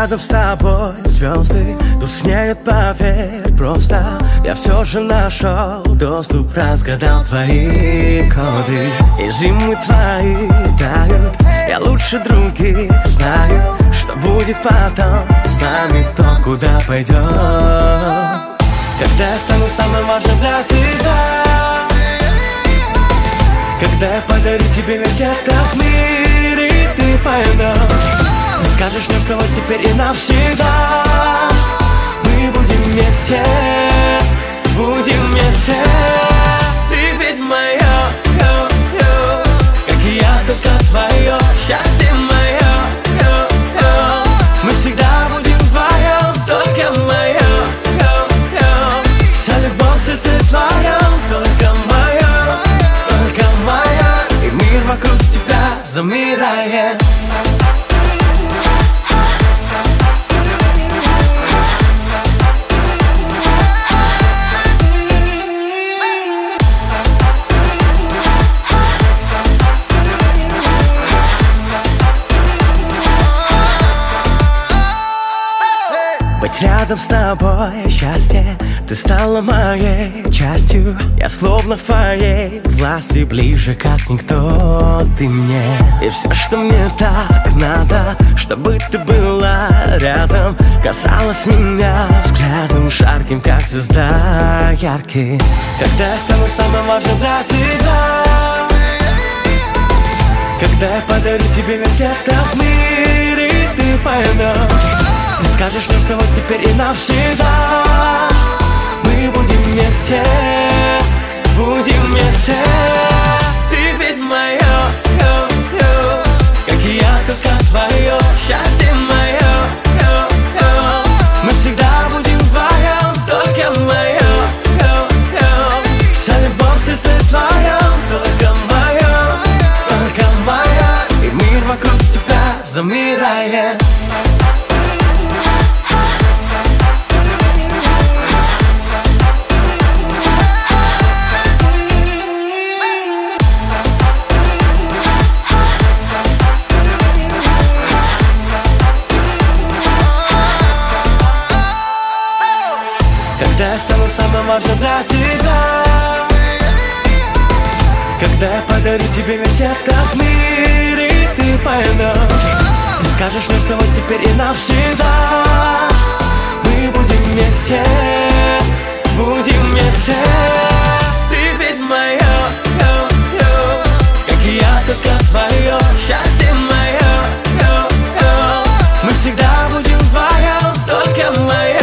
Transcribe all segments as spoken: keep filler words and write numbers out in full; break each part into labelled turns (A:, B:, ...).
A: рядом с тобой звезды тускнеют, поверь, просто я все же нашел доступ, разгадал твои коды. И зимы твои тают, я лучше других знаю, что будет потом с нами, то куда пойдем. Когда я стану самым важным для тебя, когда я подарю тебе весь этот мир, и ты поймешь, ты скажешь мне, что вот теперь и навсегда мы будем вместе, будем вместе. Ты ведь моя, как и я, только твое счастье мое. Мы всегда будем вдвоем, только моя, вся любовь в сердце твоем, только моя, только моя. И мир вокруг тебя замирает. Быть рядом с тобой счастье, ты стала моей частью. Я словно в твоей власти, ближе как никто ты мне. И все, что мне так надо, чтобы ты была рядом, касалась меня взглядом жарким, как звезда яркий. Когда я стану самым важным для тебя, когда я подарю тебе весь этот мир, и ты поймешь, ты скажешь мне, что вот теперь и навсегда мы будем вместе, будем вместе. Ты ведь моя, как и я, только твое счастье мое. Мы всегда будем вдвоем, только моя, вся любовь в сердце твоем, только моя, только моя. И мир вокруг тебя замирает. Когда я стану самым важным для тебя, когда я подарю тебе весь этот мир, и ты поймешь, ты скажешь мне, что вот теперь и навсегда мы будем вместе, будем вместе. Ты ведь моя, как и я, только твое счастье мое. Мы всегда будем вдвоем, только моя,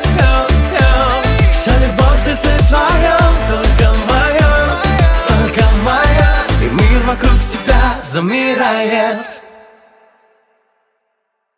A: вся любовь в сердце твоем, только моя, только моя. И мир вокруг тебя замирает.